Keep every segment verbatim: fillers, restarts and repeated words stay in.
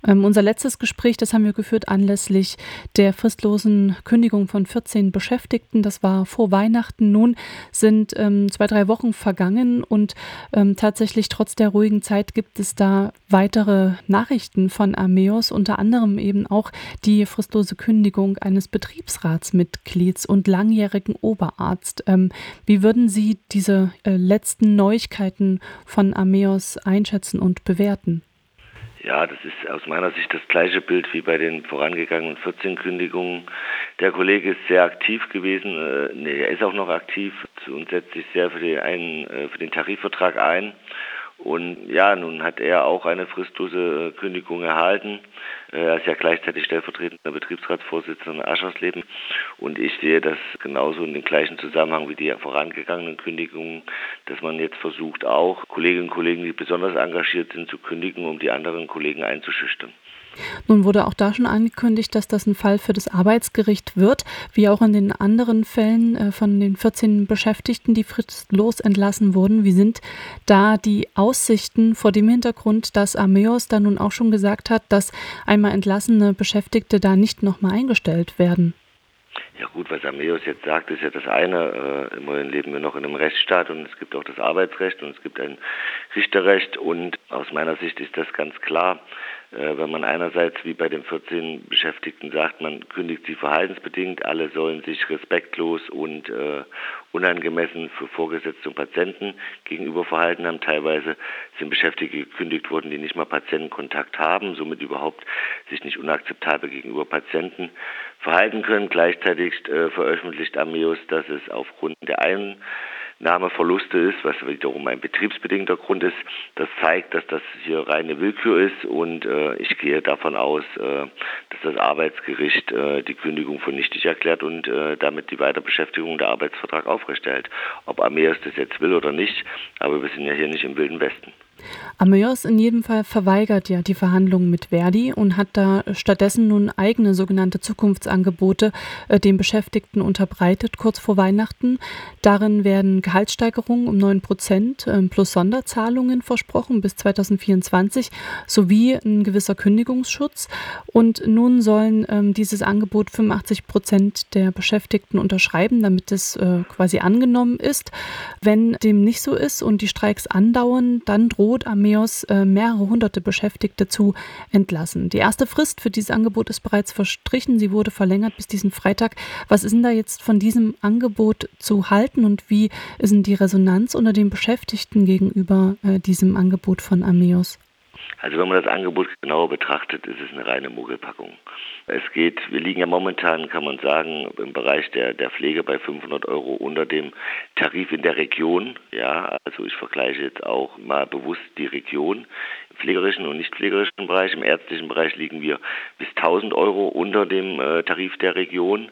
Ähm, unser letztes Gespräch, das haben wir geführt anlässlich der fristlosen Kündigung von vierzehn Beschäftigten. Das war vor Weihnachten. Nun sind ähm, zwei, drei Wochen vergangen und ähm, tatsächlich trotz der ruhigen Zeit gibt es da weitere Nachrichten von Ameos, unter anderem eben auch die fristlose Kündigung eines Betriebsratsmitglieds und langjährigen Oberarzt. Ähm, wie würden Sie diese äh, letzten Neuigkeiten von Ameos einschätzen und bewerten? Ja, das ist aus meiner Sicht das gleiche Bild wie bei den vorangegangenen vierzehn Kündigungen. Der Kollege ist sehr aktiv gewesen, äh, nee, er ist auch noch aktiv und setzt sich sehr für den, einen, äh, für den Tarifvertrag ein. Und ja, nun hat er auch eine fristlose Kündigung erhalten. Er ist ja gleichzeitig stellvertretender Betriebsratsvorsitzender in Aschersleben. Und ich sehe das genauso in dem gleichen Zusammenhang wie die vorangegangenen Kündigungen, dass man jetzt versucht, auch Kolleginnen und Kollegen, die besonders engagiert sind, zu kündigen, um die anderen Kollegen einzuschüchtern. Nun wurde auch da schon angekündigt, dass das ein Fall für das Arbeitsgericht wird, wie auch in den anderen Fällen äh, von den vierzehn Beschäftigten, die fristlos entlassen wurden. Wie sind da die Aussichten vor dem Hintergrund, dass Ameos da nun auch schon gesagt hat, dass einmal entlassene Beschäftigte da nicht nochmal eingestellt werden? Ja gut, was Ameos jetzt sagt, ist ja das eine. Äh, immerhin leben wir noch in einem Rechtsstaat und es gibt auch das Arbeitsrecht und es gibt ein Richterrecht und aus meiner Sicht ist das ganz klar, äh, wenn man einerseits wie bei den vierzehn Beschäftigten sagt, man kündigt sie verhaltensbedingt, alle sollen sich respektlos und äh, unangemessen für Vorgesetzte und Patienten gegenüber verhalten haben. Teilweise sind Beschäftigte gekündigt worden, die nicht mal Patientenkontakt haben, somit überhaupt sich nicht unakzeptabel gegenüber Patienten verhalten können. Gleichzeitig äh, veröffentlicht Ameos, dass es aufgrund der Einnahmeverluste ist, was wiederum ein betriebsbedingter Grund ist. Das zeigt, dass das hier reine Willkür ist und äh, ich gehe davon aus, äh, dass das Arbeitsgericht äh, die Kündigung für nichtig erklärt und äh, damit die Weiterbeschäftigung der Arbeitsvertrag aufrechterhält. Ob Ameos das jetzt will oder nicht, aber wir sind ja hier nicht im Wilden Westen. Ameos in jedem Fall verweigert ja die Verhandlungen mit Verdi und hat da stattdessen nun eigene sogenannte Zukunftsangebote äh, den Beschäftigten unterbreitet, kurz vor Weihnachten. Darin werden Gehaltssteigerungen um neun Prozent äh, plus Sonderzahlungen versprochen bis zweitausendvierundzwanzig sowie ein gewisser Kündigungsschutz. Und nun sollen ähm, dieses Angebot fünfundachtzig Prozent der Beschäftigten unterschreiben, damit es äh, quasi angenommen ist. Wenn dem nicht so ist und die Streiks andauern, dann droht Ameos äh, mehrere hunderte Beschäftigte zu entlassen. Die erste Frist für dieses Angebot ist bereits verstrichen. Sie wurde verlängert bis diesen Freitag. Was ist denn da jetzt von diesem Angebot zu halten und wie ist denn die Resonanz unter den Beschäftigten gegenüber äh, diesem Angebot von Ameos? Also wenn man das Angebot genauer betrachtet, ist es eine reine Mogelpackung. Es geht, wir liegen ja momentan, kann man sagen, im Bereich der, der Pflege bei fünfhundert Euro unter dem Tarif in der Region. Ja, also ich vergleiche jetzt auch mal bewusst die Region im pflegerischen und nicht pflegerischen Bereich. Im ärztlichen Bereich liegen wir bis tausend Euro unter dem äh, Tarif der Region.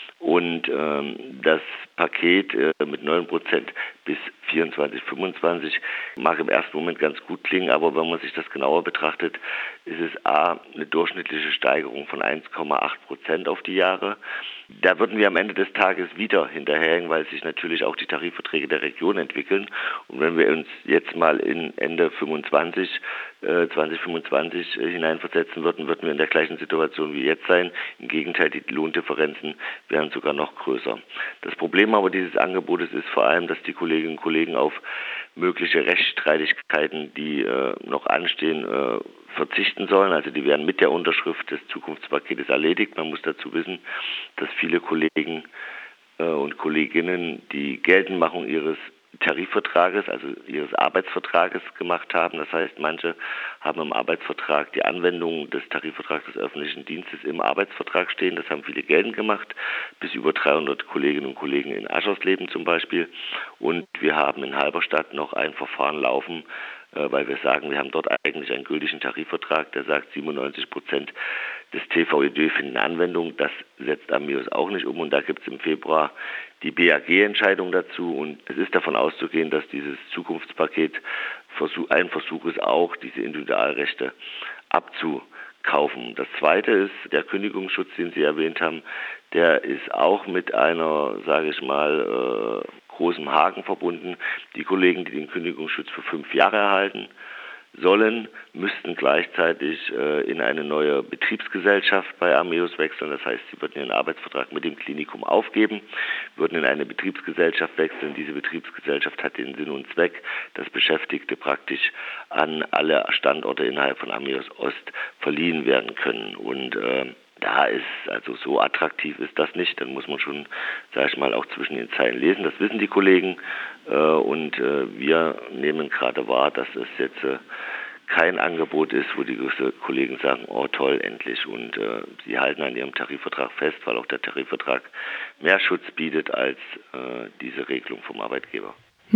Und ähm, das Paket äh, mit neun Prozent bis vierundzwanzig, fünfundzwanzig mag im ersten Moment ganz gut klingen, aber wenn man sich das genauer betrachtet, ist es a. eine durchschnittliche Steigerung von eins Komma acht Prozent auf die Jahre. Da würden wir am Ende des Tages wieder hinterherhängen, weil sich natürlich auch die Tarifverträge der Region entwickeln. Und wenn wir uns jetzt mal in Ende fünfundzwanzig, äh, zwanzig fünfundzwanzig äh, hineinversetzen würden, würden wir in der gleichen Situation wie jetzt sein. Im Gegenteil, die Lohndifferenzen wären sogar noch größer. Das Problem aber dieses Angebotes ist vor allem, dass die Kolleginnen und Kollegen auf mögliche Rechtsstreitigkeiten, die äh, noch anstehen, äh, verzichten sollen. Also die werden mit der Unterschrift des Zukunftspaketes erledigt. Man muss dazu wissen, dass viele Kollegen äh, und Kolleginnen die Geltendmachung ihres Tarifvertrages, also ihres Arbeitsvertrages gemacht haben. Das heißt, manche haben im Arbeitsvertrag die Anwendung des Tarifvertrags des öffentlichen Dienstes im Arbeitsvertrag stehen. Das haben viele geltend gemacht, bis über dreihundert Kolleginnen und Kollegen in Aschersleben zum Beispiel. Und wir haben in Halberstadt noch ein Verfahren laufen, weil wir sagen, wir haben dort eigentlich einen gültigen Tarifvertrag, der sagt, siebenundneunzig Prozent des T V E D finden Anwendung. Das setzt Ameos auch nicht um und da gibt es im Februar die B A G-Entscheidung dazu und es ist davon auszugehen, dass dieses Zukunftspaket ein Versuch ist, auch diese Individualrechte abzukaufen. Das Zweite ist der Kündigungsschutz, den Sie erwähnt haben, der ist auch mit einer, sage ich mal, äh, großem Haken verbunden. Die Kollegen, die den Kündigungsschutz für fünf Jahre erhalten, sollen, müssten gleichzeitig äh, in eine neue Betriebsgesellschaft bei Ameos wechseln. Das heißt, sie würden ihren Arbeitsvertrag mit dem Klinikum aufgeben, würden in eine Betriebsgesellschaft wechseln. Diese Betriebsgesellschaft hat den Sinn und Zweck, dass Beschäftigte praktisch an alle Standorte innerhalb von Ameos Ost verliehen werden können. Und äh, da ist, also so attraktiv ist das nicht, dann muss man schon, sag ich mal, auch zwischen den Zeilen lesen. Das wissen die Kollegen äh, und äh, wir nehmen gerade wahr, dass es jetzt äh, kein Angebot ist, wo die Kollegen sagen, oh toll, endlich. Und äh, sie halten an ihrem Tarifvertrag fest, weil auch der Tarifvertrag mehr Schutz bietet als äh, diese Regelung vom Arbeitgeber.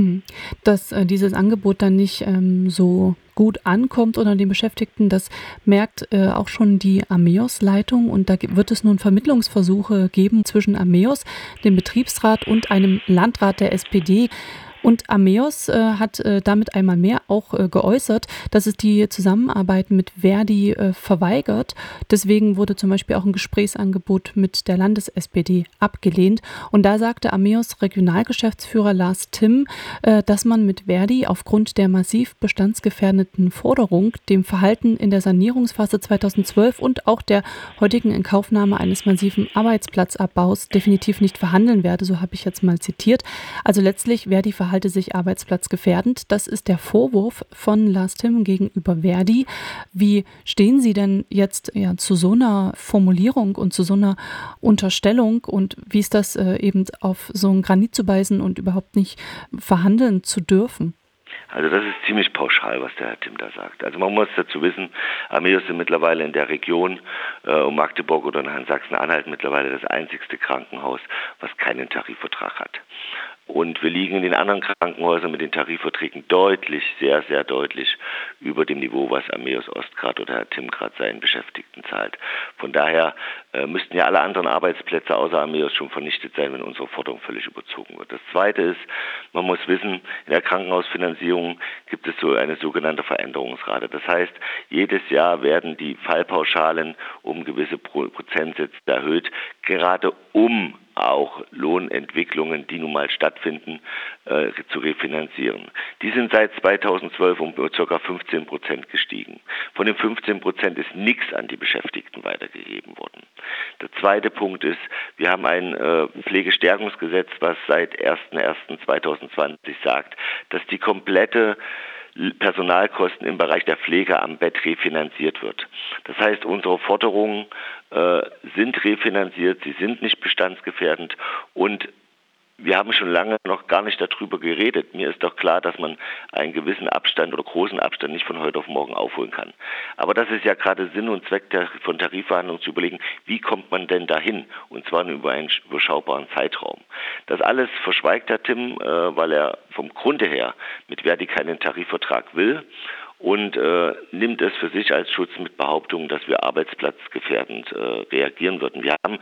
Dass äh, dieses Angebot dann nicht ähm, so gut ankommt unter den Beschäftigten, das merkt äh, auch schon die Ameos-Leitung. Und da wird es nun Vermittlungsversuche geben zwischen Ameos, dem Betriebsrat und einem Landrat der S P D. Und Ameos äh, hat äh, damit einmal mehr auch äh, geäußert, dass es die Zusammenarbeit mit Verdi äh, verweigert. Deswegen wurde zum Beispiel auch ein Gesprächsangebot mit der Landes-S P D abgelehnt. Und da sagte Ameos Regionalgeschäftsführer Lars Timm, äh, dass man mit Verdi aufgrund der massiv bestandsgefährdeten Forderung, dem Verhalten in der Sanierungsphase zweitausendzwölf und auch der heutigen Inkaufnahme eines massiven Arbeitsplatzabbaus definitiv nicht verhandeln werde. So habe ich jetzt mal zitiert. Also letztlich Verdi verhalte sich arbeitsplatzgefährdend. Das ist der Vorwurf von Lars Timm gegenüber Verdi. Wie stehen Sie denn jetzt ja, zu so einer Formulierung und zu so einer Unterstellung und wie ist das äh, eben auf so ein Granit zu beißen und überhaupt nicht verhandeln zu dürfen? Also das ist ziemlich pauschal, was der Herr Timm da sagt. Also man muss dazu wissen, Ameos sind mittlerweile in der Region äh, um Magdeburg oder in Sachsen-Anhalt mittlerweile das einzigste Krankenhaus, was keinen Tarifvertrag hat. Und wir liegen in den anderen Krankenhäusern mit den Tarifverträgen deutlich, sehr, sehr deutlich über dem Niveau, was Ameos Ost gerade oder Herr Timm gerade seinen Beschäftigten zahlt. Von daher äh, müssten ja alle anderen Arbeitsplätze außer Ameos schon vernichtet sein, wenn unsere Forderung völlig überzogen wird. Das Zweite ist, man muss wissen, in der Krankenhausfinanzierung gibt es so eine sogenannte Veränderungsrate. Das heißt, jedes Jahr werden die Fallpauschalen um gewisse Prozentsätze erhöht, gerade um auch Lohnentwicklungen, die nun mal stattfinden, äh, zu refinanzieren. Die sind seit zweitausendzwölf um ca. fünfzehn Prozent gestiegen. Von den fünfzehn Prozent ist nichts an die Beschäftigten weitergegeben worden. Der zweite Punkt ist, wir haben ein äh, Pflegestärkungsgesetz, was seit erster erster zweitausendzwanzig sagt, dass die komplette Personalkosten im Bereich der Pflege am Bett refinanziert wird. Das heißt, unsere Forderungen äh, sind refinanziert, sie sind nicht bestandsgefährdend und wir haben schon lange noch gar nicht darüber geredet. Mir ist doch klar, dass man einen gewissen Abstand oder großen Abstand nicht von heute auf morgen aufholen kann. Aber das ist ja gerade Sinn und Zweck der, von Tarifverhandlungen zu überlegen, wie kommt man denn dahin? Und zwar über einen überschaubaren Zeitraum. Das alles verschweigt Herr Timm, äh, weil er vom Grunde her mit Verdi keinen Tarifvertrag will und äh, nimmt es für sich als Schutz mit Behauptungen, dass wir arbeitsplatzgefährdend äh, reagieren würden. Wir haben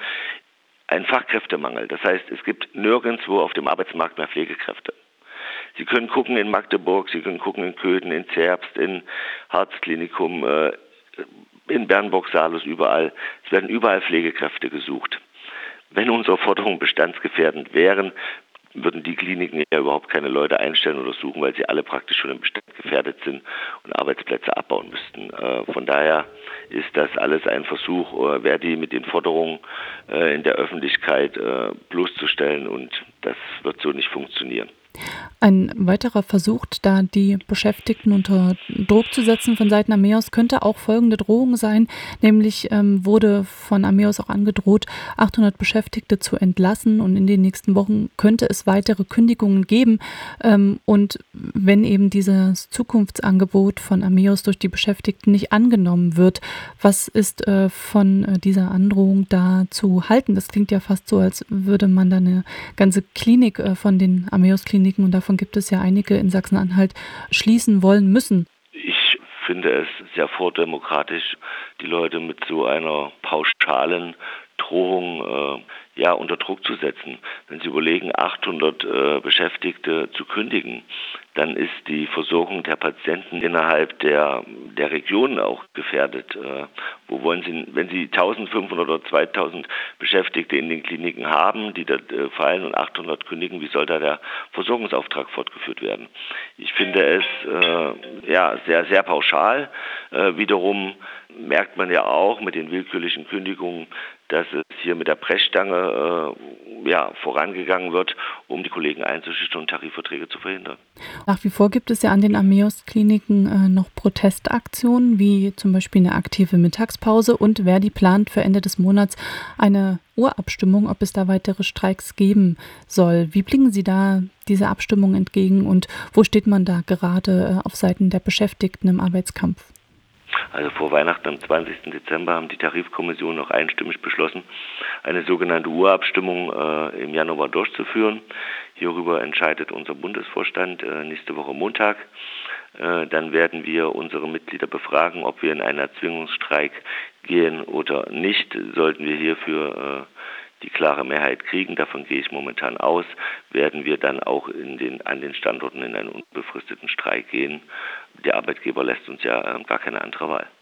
ein Fachkräftemangel. Das heißt, es gibt nirgendwo auf dem Arbeitsmarkt mehr Pflegekräfte. Sie können gucken in Magdeburg, Sie können gucken in Köthen, in Zerbst, in Harzklinikum, äh, in Bernburg, Saarlouis, überall. Es werden überall Pflegekräfte gesucht. Wenn unsere Forderungen bestandsgefährdend wären, würden die Kliniken ja überhaupt keine Leute einstellen oder suchen, weil sie alle praktisch schon im Bestand gefährdet sind und Arbeitsplätze abbauen müssten. Äh, von daher ist das alles ein Versuch, äh, Verdi mit den Forderungen äh, in der Öffentlichkeit äh, bloßzustellen und das wird so nicht funktionieren. Ein weiterer Versuch, da die Beschäftigten unter Druck zu setzen von Seiten Ameos, könnte auch folgende Drohung sein, nämlich ähm, wurde von Ameos auch angedroht, achthundert Beschäftigte zu entlassen und in den nächsten Wochen könnte es weitere Kündigungen geben ähm, und wenn eben dieses Zukunftsangebot von Ameos durch die Beschäftigten nicht angenommen wird, was ist äh, von äh, dieser Androhung da zu halten? Das klingt ja fast so, als würde man da eine ganze Klinik äh, von den Ameos-Kliniken, und davon gibt es ja einige in Sachsen-Anhalt, schließen wollen müssen. Ich finde es sehr vordemokratisch, die Leute mit so einer pauschalen Drohung äh, ja, unter Druck zu setzen. Wenn Sie überlegen, achthundert äh, Beschäftigte zu kündigen, dann ist die Versorgung der Patienten innerhalb der, der Regionen auch gefährdet. Äh, wo wollen Sie, wenn Sie eintausendfünfhundert oder zweitausend Beschäftigte in den Kliniken haben, die da äh, fallen und achthundert kündigen, wie soll da der Versorgungsauftrag fortgeführt werden? Ich finde es äh, ja sehr, sehr pauschal. Äh, wiederum merkt man ja auch mit den willkürlichen Kündigungen, dass es hier mit der Brechstange äh, ja, vorangegangen wird, um die Kollegen einzuschüchtern und Tarifverträge zu verhindern. Nach wie vor gibt es ja an den Ameos-Kliniken äh, noch Protestaktionen, wie zum Beispiel eine aktive Mittagspause, und Verdi plant für Ende des Monats eine Urabstimmung, ob es da weitere Streiks geben soll. Wie blicken Sie da dieser Abstimmung entgegen und wo steht man da gerade äh, auf Seiten der Beschäftigten im Arbeitskampf? Also vor Weihnachten am zwanzigsten Dezember haben die Tarifkommissionen noch einstimmig beschlossen, eine sogenannte Urabstimmung äh, im Januar durchzuführen. Hierüber entscheidet unser Bundesvorstand äh, nächste Woche Montag. Äh, dann werden wir unsere Mitglieder befragen, ob wir in einen Erzwingungsstreik gehen oder nicht. Sollten wir hierfür äh, die klare Mehrheit kriegen, davon gehe ich momentan aus, werden wir dann auch in den, an den Standorten in einen unbefristeten Streik gehen. Der Arbeitgeber lässt uns ja äh, gar keine andere Wahl.